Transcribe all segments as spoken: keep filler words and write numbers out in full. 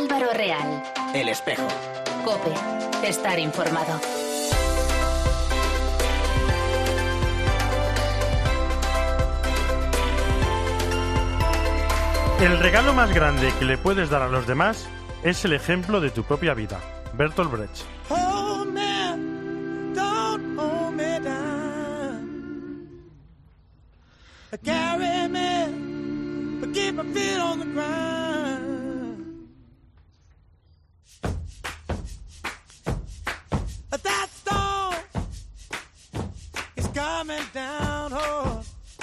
Álvaro Real. El Espejo. COPE. Estar informado. El regalo más grande que le puedes dar a los demás es el ejemplo de tu propia vida. Bertolt Brecht. Hold me, don't hold me down. Carry me, but keep my feet on the ground. That storm is coming down hard.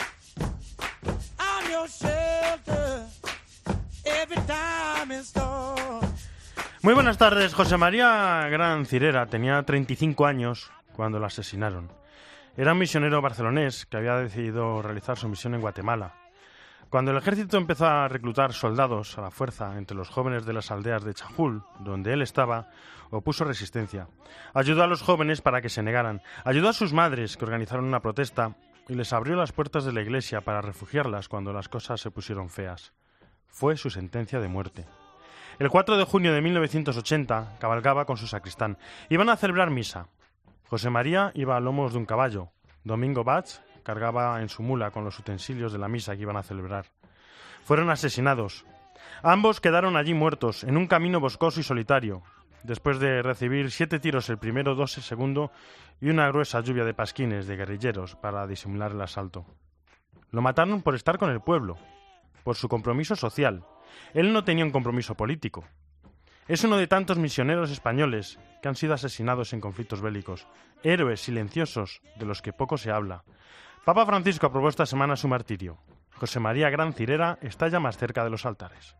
I'm your shelter every time it storms. Muy buenas tardes. José María Gran Cirera tenía treinta y cinco años cuando lo asesinaron. Era un misionero barcelonés que había decidido realizar su misión en Guatemala. Cuando el ejército empezó a reclutar soldados a la fuerza entre los jóvenes de las aldeas de Chajul, donde él estaba, opuso resistencia. Ayudó a los jóvenes para que se negaran. Ayudó a sus madres, que organizaron una protesta, y les abrió las puertas de la iglesia para refugiarlas cuando las cosas se pusieron feas. Fue su sentencia de muerte. El cuatro de junio de mil novecientos ochenta cabalgaba con su sacristán. Iban a celebrar misa. José María iba a lomos de un caballo. Domingo Bach cargaba en su mula con los utensilios de la misa que iban a celebrar. Fueron asesinados. Ambos quedaron allí muertos, en un camino boscoso y solitario, después de recibir siete tiros el primero, dos el segundo y una gruesa lluvia de pasquines de guerrilleros para disimular el asalto. Lo mataron por estar con el pueblo, por su compromiso social. Él no tenía un compromiso político. Es uno de tantos misioneros españoles que han sido asesinados en conflictos bélicos, héroes silenciosos de los que poco se habla. Papa Francisco aprobó esta semana su martirio. José María Gran Cirera está ya más cerca de los altares.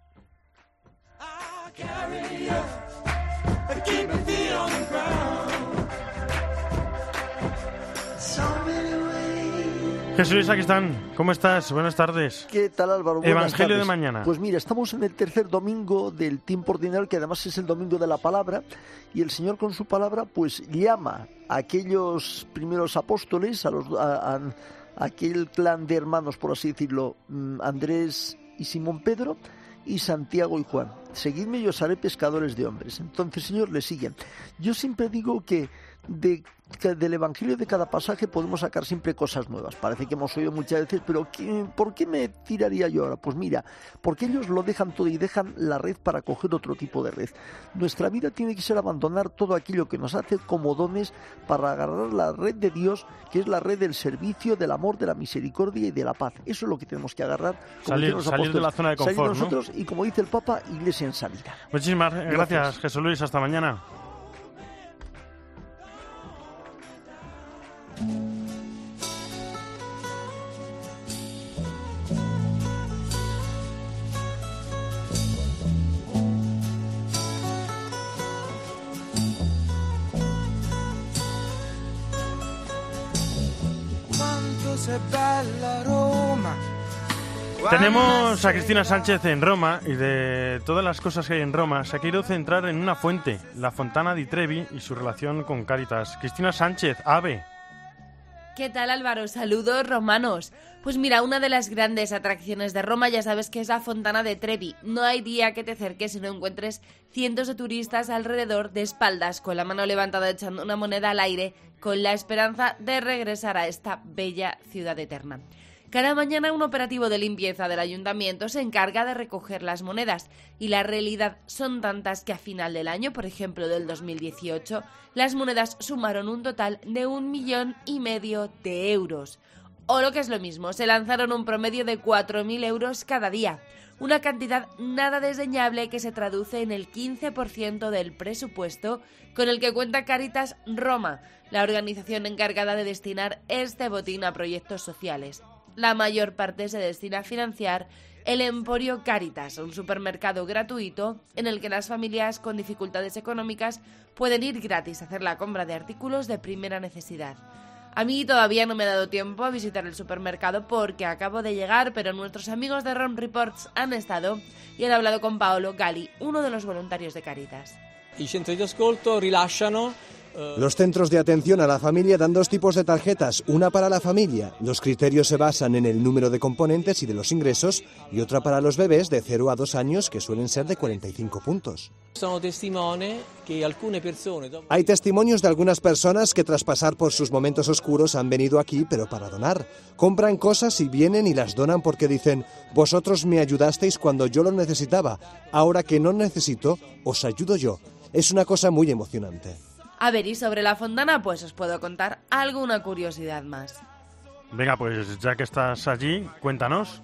Jesús Luis, aquí están. ¿Cómo estás? Buenas tardes. ¿Qué tal, Álvaro? Buenas Evangelio tardes. de mañana. Pues mira, estamos en el tercer domingo del tiempo ordinario, que además es el domingo de la palabra, y el Señor con su palabra pues llama a aquellos primeros apóstoles, a, los, a, a, a aquel clan de hermanos, por así decirlo, Andrés y Simón Pedro, y Santiago y Juan. Seguidme y os haré pescadores de hombres. Entonces, Señor, le siguen. Yo siempre digo que de, que del Evangelio de cada pasaje podemos sacar siempre cosas nuevas. Parece que hemos oído muchas veces, pero ¿qué, ¿por qué me tiraría yo ahora? Pues mira, porque ellos lo dejan todo y dejan la red para coger otro tipo de red. Nuestra vida tiene que ser abandonar todo aquello que nos hace como dones para agarrar la red de Dios, que es la red del servicio, del amor, de la misericordia y de la paz. Eso es lo que tenemos que agarrar. Como Salir, los salir de la zona de confort, salir nosotros, ¿no? Y como dice el Papa, iglesia en salida. Muchísimas gracias, gracias, Jesús Luis. Hasta mañana. Tenemos a Cristina Sánchez en Roma, y de todas las cosas que hay en Roma se ha querido centrar en una fuente, la Fontana di Trevi, y su relación con Cáritas. Cristina Sánchez, AVE. ¿Qué tal, Álvaro? Saludos romanos. Pues mira, una de las grandes atracciones de Roma ya sabes que es la Fontana de Trevi. No hay día que te acerques y no encuentres cientos de turistas alrededor de espaldas, con la mano levantada echando una moneda al aire, con la esperanza de regresar a esta bella ciudad eterna. Cada mañana un operativo de limpieza del ayuntamiento se encarga de recoger las monedas, y la realidad son tantas que a final del año, por ejemplo del dos mil dieciocho, las monedas sumaron un total de un millón y medio de euros. O lo que es lo mismo, se lanzaron un promedio de cuatro mil euros cada día, una cantidad nada desdeñable que se traduce en el quince por ciento del presupuesto con el que cuenta Cáritas Roma, la organización encargada de destinar este botín a proyectos sociales. La mayor parte se destina a financiar el Emporio Cáritas, un supermercado gratuito en el que las familias con dificultades económicas pueden ir gratis a hacer la compra de artículos de primera necesidad. A mí todavía no me ha dado tiempo a visitar el supermercado porque acabo de llegar, pero nuestros amigos de Rome Reports han estado y han hablado con Paolo Gali, uno de los voluntarios de Cáritas. I centri di ascolto rilasciano Los centros de atención a la familia dan dos tipos de tarjetas, una para la familia. Los criterios se basan en el número de componentes y de los ingresos, y otra para los bebés de cero a dos años, que suelen ser de cuarenta y cinco puntos. Hay testimonios de algunas personas que tras pasar por sus momentos oscuros han venido aquí, pero para donar. Compran cosas y vienen y las donan porque dicen: vosotros me ayudasteis cuando yo lo necesitaba, ahora que no necesito, os ayudo yo. Es una cosa muy emocionante. A ver, y sobre la Fontana, pues os puedo contar alguna curiosidad más. Venga, pues ya que estás allí, cuéntanos.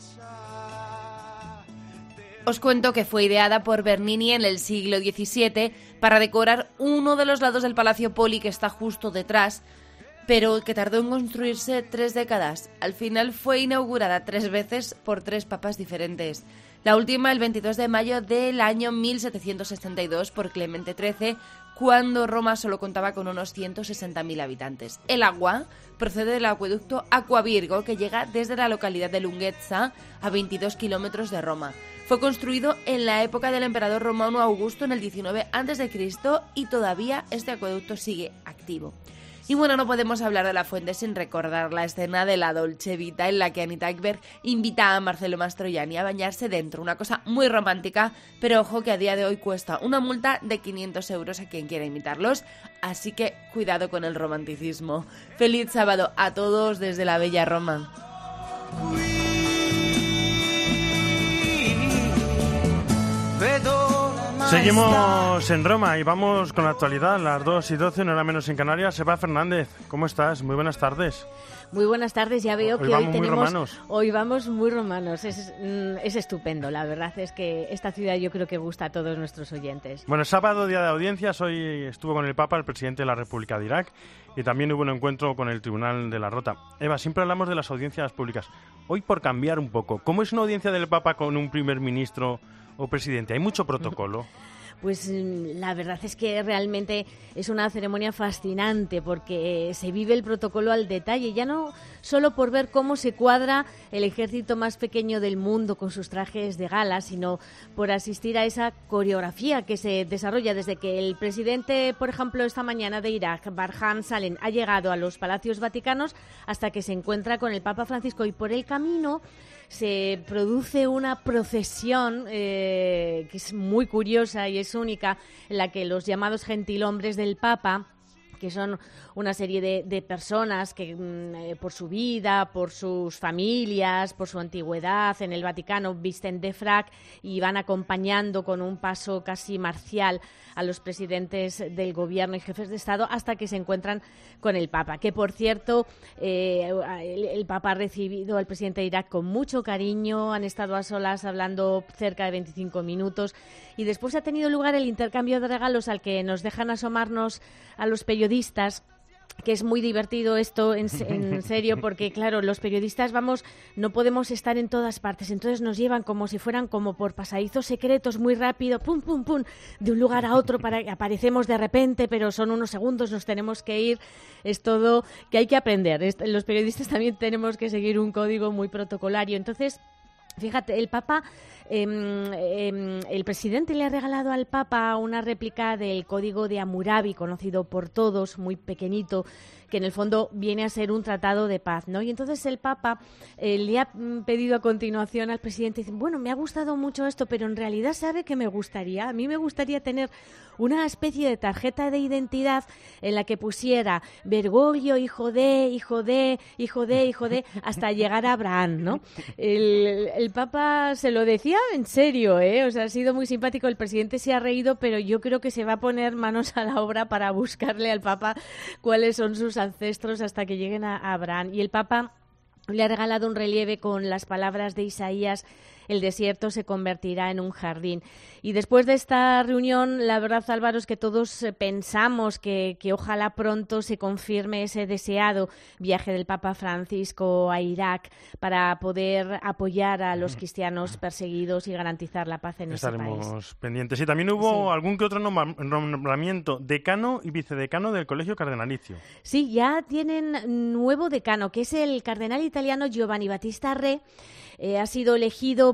Os cuento que fue ideada por Bernini en el siglo diecisiete para decorar uno de los lados del Palacio Poli, que está justo detrás, pero que tardó en construirse tres décadas. Al final fue inaugurada tres veces por tres papas diferentes. La última el veintidós de mayo del año mil setecientos sesenta y dos por Clemente trece, cuando Roma solo contaba con unos ciento sesenta mil habitantes. El agua procede del acueducto Aquavirgo, que llega desde la localidad de Lunghezza, a veintidós kilómetros de Roma. Fue construido en la época del emperador romano Augusto en el diecinueve antes de Cristo y todavía este acueducto sigue activo. Y bueno, no podemos hablar de la fuente sin recordar la escena de la Dolce Vita en la que Anita Ekberg invita a Marcello Mastroianni a bañarse dentro. Una cosa muy romántica, pero ojo que a día de hoy cuesta una multa de quinientos euros a quien quiera imitarlos. Así que cuidado con el romanticismo. Feliz sábado a todos desde la bella Roma. Seguimos en Roma y vamos con la actualidad, las dos y doce, no era menos en Canarias. Eva Fernández, ¿cómo estás? Muy buenas tardes. Muy buenas tardes, ya veo hoy que hoy vamos tenemos... Muy romanos. Hoy vamos muy romanos, es, es estupendo, la verdad es que esta ciudad yo creo que gusta a todos nuestros oyentes. Bueno, sábado, día de audiencias, hoy estuvo con el Papa el presidente de la República de Irak y también hubo un encuentro con el Tribunal de la Rota. Eva, siempre hablamos de las audiencias públicas. Hoy, por cambiar un poco, ¿cómo es una audiencia del Papa con un primer ministro o presidente? ¿Hay mucho protocolo? Pues la verdad es que realmente es una ceremonia fascinante porque se vive el protocolo al detalle, ya no solo por ver cómo se cuadra el ejército más pequeño del mundo con sus trajes de gala, sino por asistir a esa coreografía que se desarrolla desde que el presidente, por ejemplo, esta mañana de Irak, Barham Saleh, ha llegado a los Palacios Vaticanos hasta que se encuentra con el Papa Francisco, y por el camino se produce una procesión eh, que es muy curiosa y es única, en la que los llamados gentilhombres del Papa, que son una serie de, de personas que eh, por su vida, por sus familias, por su antigüedad en el Vaticano, visten de frac y van acompañando con un paso casi marcial a los presidentes del gobierno y jefes de Estado hasta que se encuentran con el Papa, que por cierto eh, el, el Papa ha recibido al presidente de Irak con mucho cariño, han estado a solas hablando cerca de veinticinco minutos y después ha tenido lugar el intercambio de regalos al que nos dejan asomarnos a los periodistas, que es muy divertido esto, en, en serio, porque claro, los periodistas vamos, no podemos estar en todas partes, entonces nos llevan como si fueran como por pasadizos secretos muy rápido, pum, pum, pum, de un lugar a otro, para que aparecemos de repente, pero son unos segundos, nos tenemos que ir, es todo que hay que aprender. Los periodistas también tenemos que seguir un código muy protocolario, entonces... Fíjate, el Papa, eh, eh, el presidente le ha regalado al Papa una réplica del Código de Hammurabi, conocido por todos, muy pequeñito, que en el fondo viene a ser un tratado de paz, ¿no? Y entonces el Papa eh, le ha pedido a continuación al presidente, dice, bueno, me ha gustado mucho esto, pero en realidad sabe que me gustaría, a mí me gustaría tener una especie de tarjeta de identidad en la que pusiera Bergoglio, hijo de, hijo de, hijo de, hijo de, hasta llegar a Abraham, ¿no? El, el Papa se lo decía en serio, ¿eh? O sea, ha sido muy simpático, el presidente se ha reído, pero yo creo que se va a poner manos a la obra para buscarle al Papa cuáles son sus ancestros hasta que lleguen a Abraham. Y el Papa le ha regalado un relieve con las palabras de Isaías: el desierto se convertirá en un jardín. Y después de esta reunión, la verdad, Álvaro, es que todos pensamos que, que ojalá pronto se confirme ese deseado viaje del Papa Francisco a Irak para poder apoyar a los cristianos perseguidos y garantizar la paz en Estaremos ese país. pendientes. Y también hubo Sí. algún que otro nom- nombramiento, decano y vicedecano del Colegio Cardenalicio. Sí, ya tienen nuevo decano, que es el cardenal italiano Giovanni Battista Re. Eh, ha sido elegido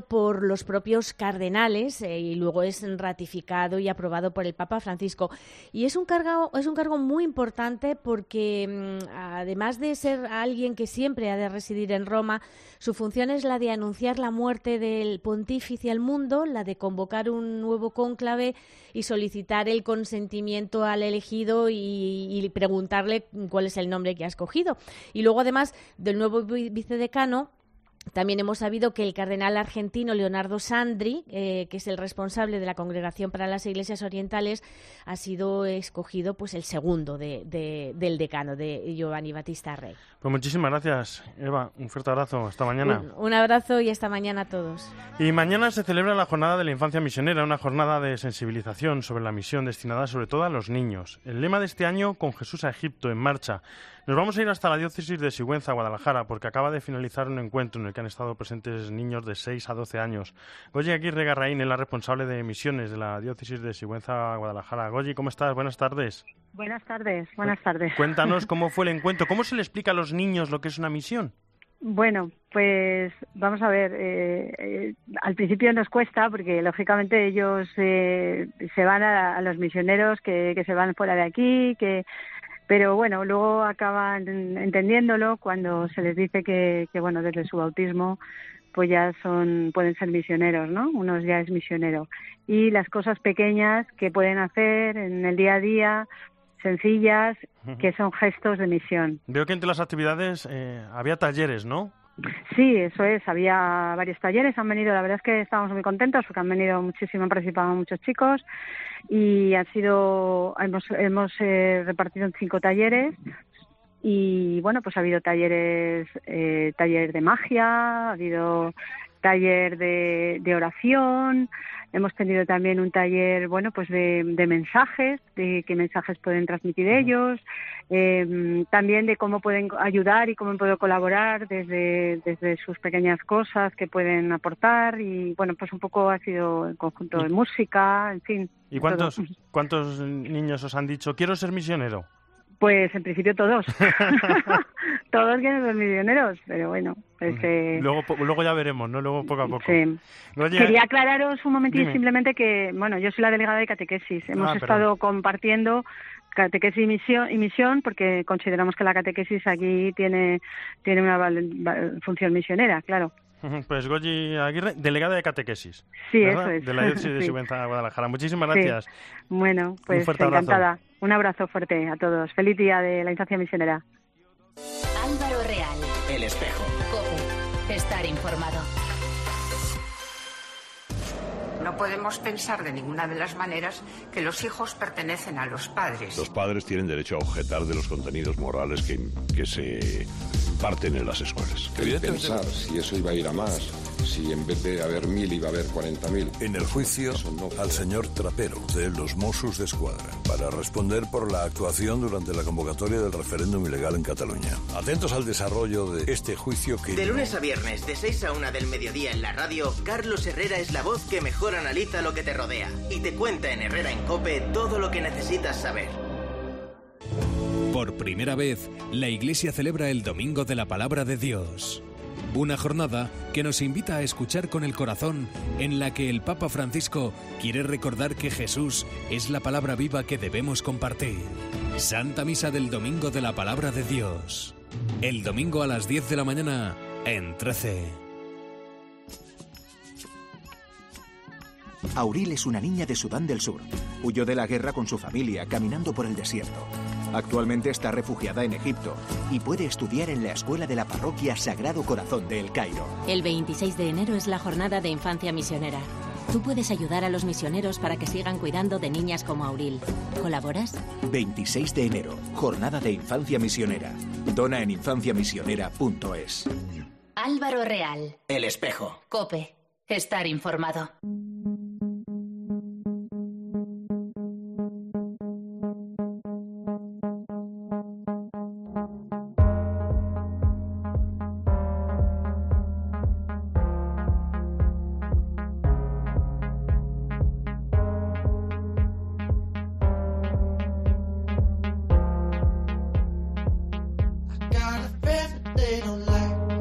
por los propios cardenales eh, y luego es ratificado y aprobado por el Papa Francisco. Y es un cargo, es un cargo muy importante porque mmm, además de ser alguien que siempre ha de residir en Roma, su función es la de anunciar la muerte del pontífice al mundo, la de convocar un nuevo cónclave y solicitar el consentimiento al elegido y, y preguntarle cuál es el nombre que ha escogido. Y luego, además del nuevo vicedecano, también hemos sabido que el cardenal argentino Leonardo Sandri, eh, que es el responsable de la Congregación para las Iglesias Orientales, ha sido escogido pues el segundo de, de, del decano, de Giovanni Battista Re. Pues muchísimas gracias, Eva. Un fuerte abrazo. Hasta mañana. Un, un abrazo y hasta mañana a todos. Y mañana se celebra la Jornada de la Infancia Misionera, una jornada de sensibilización sobre la misión destinada sobre todo a los niños. El lema de este año, Con Jesús a Egipto, en marcha. Nos vamos a ir hasta la diócesis de Sigüenza, Guadalajara, porque acaba de finalizar un encuentro en el que han estado presentes niños de seis a doce años. Goyi Aguirre Garraín es la responsable de misiones de la diócesis de Sigüenza, Guadalajara. Goyi, ¿cómo estás? Buenas tardes. Buenas tardes, buenas tardes. Cuéntanos cómo fue el encuentro. ¿Cómo se le explica a los niños lo que es una misión? Bueno, pues vamos a ver, eh, eh, al principio nos cuesta porque lógicamente ellos eh, se van a, a los misioneros que, que se van fuera de aquí, que pero bueno, luego acaban entendiéndolo cuando se les dice que, que bueno, desde su bautismo pues ya son, pueden ser misioneros, ¿no? Uno ya es misionero. Y las cosas pequeñas que pueden hacer en el día a día, sencillas, que son gestos de misión. Veo que entre las actividades eh, había talleres, ¿no? Sí, eso es, había varios talleres, han venido, la verdad es que estamos muy contentos porque han venido muchísimo, han participado muchos chicos y han sido, hemos, hemos eh, repartido en cinco talleres y bueno, pues ha habido talleres, eh, taller de magia, ha habido taller de, de oración, hemos tenido también un taller, bueno, pues de, de mensajes, de qué mensajes pueden transmitir ellos, eh, también de cómo pueden ayudar y cómo pueden colaborar desde, desde sus pequeñas cosas que pueden aportar y, bueno, pues un poco ha sido el conjunto de música, en fin. ¿Y cuántos, cuántos niños os han dicho, quiero ser misionero? Pues en principio todos. Todos quieren ser misioneros, pero bueno. Pues, eh... luego, luego ya veremos, ¿no? Luego poco a poco. Sí. Oye, quería aclararos un momentín dime. Simplemente que, bueno, yo soy la delegada de catequesis. Hemos Ah, estado perdón. compartiendo catequesis y misión, y misión porque consideramos que la catequesis aquí tiene, tiene una val- val- función misionera, claro. Pues Goyi Aguirre, delegada de catequesis. Sí, ¿verdad? eso es. De la diócesis de Sí. Sigüenza, Guadalajara. Muchísimas gracias. Sí. Bueno, pues fuerte abrazo. encantada. Un abrazo fuerte a todos. Feliz día de la infancia misionera. Álvaro Real. El espejo. COPE. Estar informado. No podemos pensar de ninguna de las maneras que los hijos pertenecen a los padres. Los padres tienen derecho a objetar de los contenidos morales que, que se parten en las escuelas. Quería pensar si eso iba a ir a más, si en vez de haber mil iba a haber cuarenta mil. En el juicio no al señor Trapero de los Mossos d'Esquadra para responder por la actuación durante la convocatoria del referéndum ilegal en Cataluña. Atentos al desarrollo de este juicio que... De lunes a viernes, de seis a una del mediodía en la radio, Carlos Herrera es la voz que mejor analiza lo que te rodea y te cuenta en Herrera en COPE todo lo que necesitas saber. Por primera vez, la Iglesia celebra el Domingo de la Palabra de Dios. Una jornada que nos invita a escuchar con el corazón, en la que el Papa Francisco quiere recordar que Jesús es la palabra viva que debemos compartir. Santa Misa del Domingo de la Palabra de Dios. El domingo a las diez de la mañana en trece. Auril es una niña de Sudán del Sur. Huyó de la guerra con su familia caminando por el desierto. Actualmente está refugiada en Egipto y puede estudiar en la escuela de la parroquia Sagrado Corazón de El Cairo. El veintiséis de enero es la jornada de infancia misionera. Tú puedes ayudar a los misioneros para que sigan cuidando de niñas como Auril. ¿Colaboras? veintiséis de enero, jornada de infancia misionera. Dona en infancia misionera punto es. Álvaro Real. El espejo. COPE. Estar informado. Got a friend, but they don't like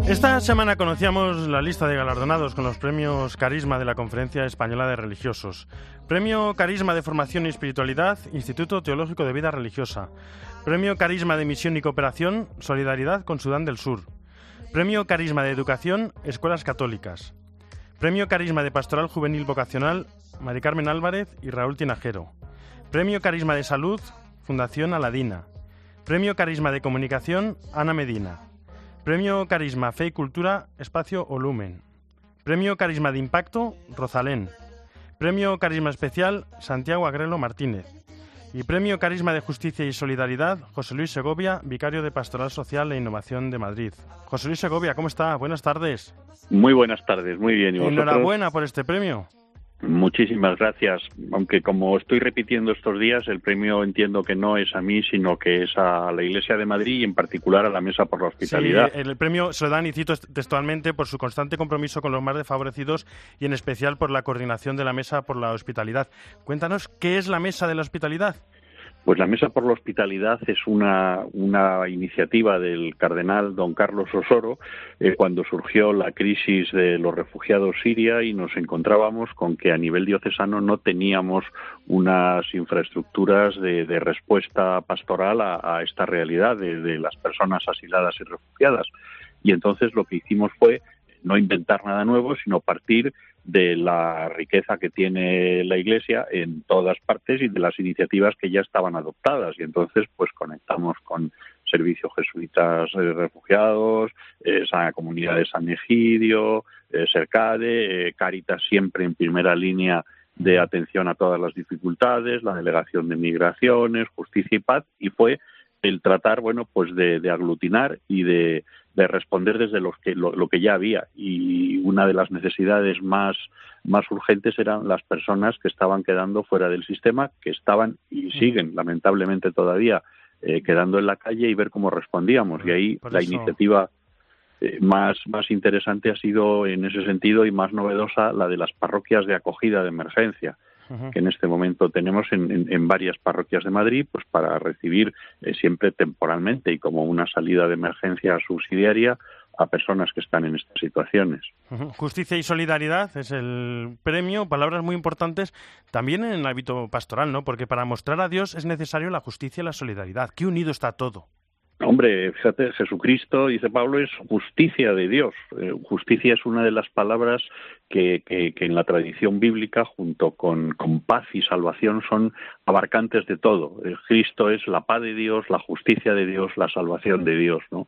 Esta semana conocíamos la lista de galardonados con los premios Carisma de la Conferencia Española de Religiosos. Premio Carisma de Formación y Espiritualidad, Instituto Teológico de Vida Religiosa. Premio Carisma de Misión y Cooperación, Solidaridad con Sudán del Sur. Premio Carisma de Educación, Escuelas Católicas. Premio Carisma de Pastoral Juvenil Vocacional, Mari Carmen Álvarez y Raúl Tinajero. Premio Carisma de Salud, Fundación Aladina. Premio Carisma de Comunicación, Ana Medina. Premio Carisma Fe y Cultura, Espacio Olumen. Premio Carisma de Impacto, Rosalén. Premio Carisma Especial, Santiago Agrelo Martínez. Y Premio Carisma de Justicia y Solidaridad, José Luis Segovia, Vicario de Pastoral Social e Innovación de Madrid. José Luis Segovia, ¿cómo está? Buenas tardes. Muy buenas tardes, muy bien. ¿Y vosotros? Enhorabuena por este premio. Muchísimas gracias, aunque como estoy repitiendo estos días, el premio entiendo que no es a mí, sino que es a la Iglesia de Madrid y en particular a la Mesa por la Hospitalidad. Sí, el premio se lo dan, y cito textualmente, por su constante compromiso con los más desfavorecidos y en especial por la coordinación de la Mesa por la Hospitalidad. Cuéntanos, ¿qué es la Mesa de la Hospitalidad? Pues la Mesa por la Hospitalidad es una, una iniciativa del cardenal don Carlos Osoro eh, cuando surgió la crisis de los refugiados siria y nos encontrábamos con que a nivel diocesano no teníamos unas infraestructuras de, de respuesta pastoral a, a esta realidad de, de las personas asiladas y refugiadas. Y entonces lo que hicimos fue no inventar nada nuevo, sino partir de la riqueza que tiene la Iglesia en todas partes y de las iniciativas que ya estaban adoptadas. Y entonces, pues conectamos con Servicio Jesuitas de Refugiados, esa comunidad de San Egidio, eh, Sercade, eh, Cáritas siempre en primera línea de atención a todas las dificultades, la Delegación de Migraciones, Justicia y Paz, y fue el tratar, bueno, pues de, de aglutinar y de, de responder desde los que, lo, lo que ya había. Y una de las necesidades más, más urgentes eran las personas que estaban quedando fuera del sistema, que estaban y siguen, lamentablemente todavía, eh, quedando en la calle y ver cómo respondíamos. Y ahí la iniciativa eh, más, más interesante ha sido, en ese sentido, y más novedosa, la de las parroquias de acogida de emergencia, que en este momento tenemos en, en, en varias parroquias de Madrid, pues para recibir eh, siempre temporalmente y como una salida de emergencia subsidiaria a personas que están en estas situaciones. Justicia y solidaridad es el premio, palabras muy importantes también en el ámbito pastoral, ¿no? Porque para mostrar a Dios es necesario la justicia y la solidaridad. ¡Qué unido está todo! Hombre, fíjate, Jesucristo, dice Pablo, es justicia de Dios. Eh, justicia es una de las palabras que, que, que en la tradición bíblica, junto con, con paz y salvación, son abarcantes de todo. Eh, Cristo es la paz de Dios, la justicia de Dios, la salvación de Dios, ¿no?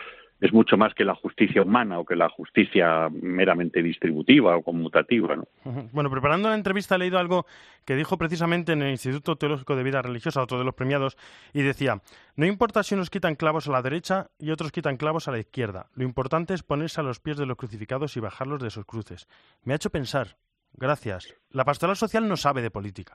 Es mucho más que la justicia humana o que la justicia meramente distributiva o conmutativa, ¿no? Bueno, preparando la entrevista he leído algo que dijo precisamente en el Instituto Teológico de Vida Religiosa, otro de los premiados, y decía: no importa si unos quitan clavos a la derecha y otros quitan clavos a la izquierda, lo importante es ponerse a los pies de los crucificados y bajarlos de sus cruces. Me ha hecho pensar, gracias, la pastoral social no sabe de política.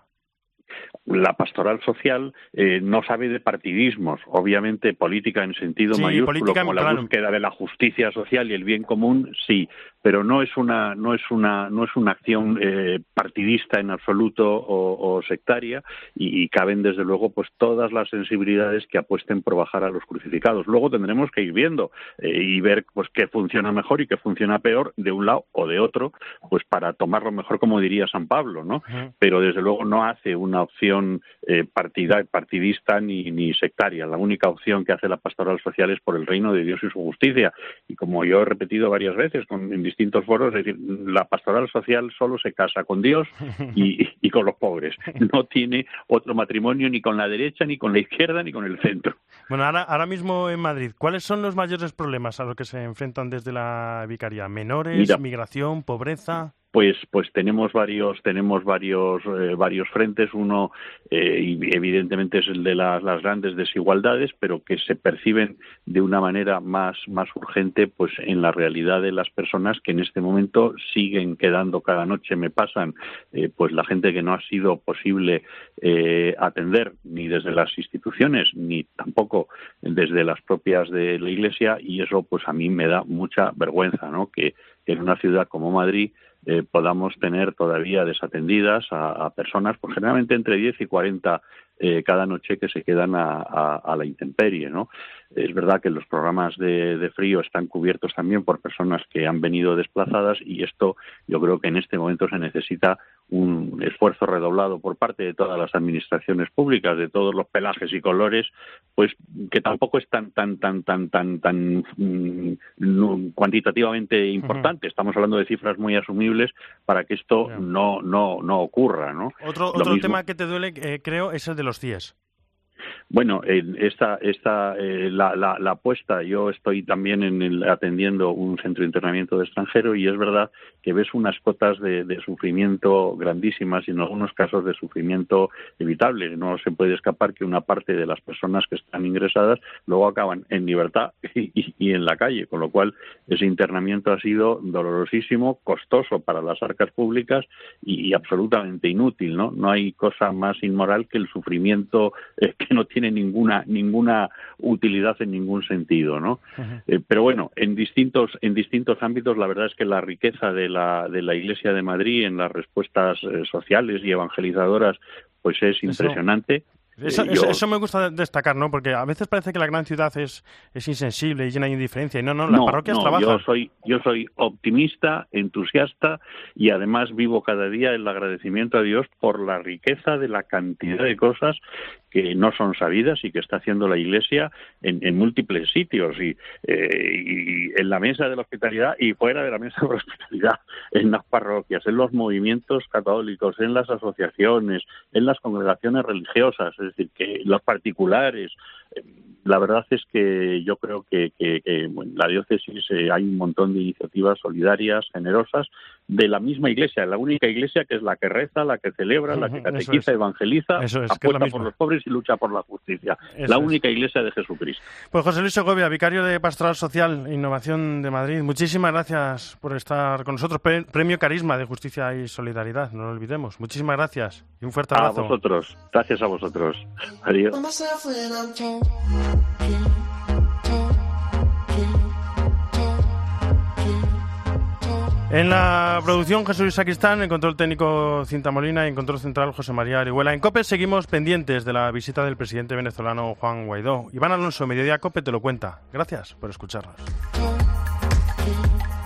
La pastoral social eh, no sabe de partidismos, obviamente política en sentido sí, mayúsculo, como la claro. búsqueda de la justicia social y el bien común, sí, pero no es una no es una no es una acción eh, partidista en absoluto o, o sectaria, y, y caben desde luego pues todas las sensibilidades que apuesten por bajar a los crucificados. Luego tendremos que ir viendo eh, y ver pues qué funciona mejor y qué funciona peor de un lado o de otro, pues para tomarlo mejor, como diría San Pablo, ¿no? Uh-huh. Pero desde luego no hace una opción eh, partida, partidista ni, ni sectaria. La única opción que hace la pastoral social es por el reino de Dios y su justicia. Y como yo he repetido varias veces con, en distintos foros, es decir, la pastoral social solo se casa con Dios y, y con los pobres. No tiene otro matrimonio ni con la derecha, ni con la izquierda, ni con el centro. Bueno, ahora, ahora mismo en Madrid, ¿cuáles son los mayores problemas a los que se enfrentan desde la vicaría? ¿Menores, Mira, migración, pobreza? Pues, pues tenemos varios, tenemos varios, eh, varios frentes. Uno, eh, y evidentemente es el de las, las grandes desigualdades, pero que se perciben de una manera más, más urgente, pues en la realidad de las personas que en este momento siguen quedando cada noche. Me pasan, eh, pues la gente que no ha sido posible eh, atender ni desde las instituciones ni tampoco desde las propias de la Iglesia, y eso, pues a mí me da mucha vergüenza, ¿no? Que en una ciudad como Madrid eh, podamos tener todavía desatendidas a, a personas, pues generalmente entre diez y cuarenta eh, cada noche que se quedan a, a, a la intemperie, ¿no? Es verdad que los programas de, de frío están cubiertos también por personas que han venido desplazadas y esto yo creo que en este momento se necesita un esfuerzo redoblado por parte de todas las administraciones públicas, de todos los pelajes y colores, pues que tampoco es tan tan tan tan tan tan mm, cuantitativamente importante. Uh-huh. Estamos hablando de cifras muy asumibles para que esto yeah. no no no ocurra, ¿no? Otro otro mismo... tema que te duele, eh, creo, es el de los C I E S. Bueno, eh, esta, esta, eh, la, la, la apuesta, yo estoy también en el, atendiendo un centro de internamiento de extranjero y es verdad que ves unas cotas de, de sufrimiento grandísimas y en algunos casos de sufrimiento evitable. No se puede escapar que una parte de las personas que están ingresadas luego acaban en libertad y, y, y en la calle, con lo cual ese internamiento ha sido dolorosísimo, costoso para las arcas públicas y, y absolutamente inútil, ¿no? No hay cosa más inmoral que el sufrimiento eh, que no tiene ninguna ninguna utilidad en ningún sentido, ¿no? Uh-huh. Eh, pero bueno, en distintos en distintos ámbitos la verdad es que la riqueza de la de la Iglesia de Madrid en las respuestas eh, sociales y evangelizadoras pues es impresionante. Eso. Eso, eh, yo... eso, eso me gusta destacar, ¿no? Porque a veces parece que la gran ciudad es, es insensible y llena de indiferencia. Y no, no, las no, parroquias no, trabajan. Yo soy, yo soy optimista, entusiasta y además vivo cada día el agradecimiento a Dios por la riqueza de la cantidad de cosas que no son sabidas y que está haciendo la Iglesia en, en múltiples sitios y, eh, y en la mesa de la hospitalidad y fuera de la mesa de la hospitalidad, en las parroquias, en los movimientos católicos, en las asociaciones, en las congregaciones religiosas, es decir, que los particulares. Eh, la verdad es que yo creo que, que, que en la diócesis eh, hay un montón de iniciativas solidarias, generosas, de la misma Iglesia, la única Iglesia que es la que reza, la que celebra, la que catequiza, es. evangeliza, es, apuesta por los pobres y lucha por la justicia. Eso la es. única Iglesia de Jesucristo. Pues José Luis Segovia, vicario de Pastoral Social e Innovación de Madrid, muchísimas gracias por estar con nosotros. Premio Carisma de Justicia y Solidaridad, no lo olvidemos. Muchísimas gracias y un fuerte abrazo. A vosotros, gracias a vosotros. Adiós. En la producción Jesús Luis Sacristán, en control técnico Cinta Molina y en control central José María Arihuela. En COPE seguimos pendientes de la visita del presidente venezolano Juan Guaidó. Iván Alonso, Mediodía COPE, te lo cuenta. Gracias por escucharnos.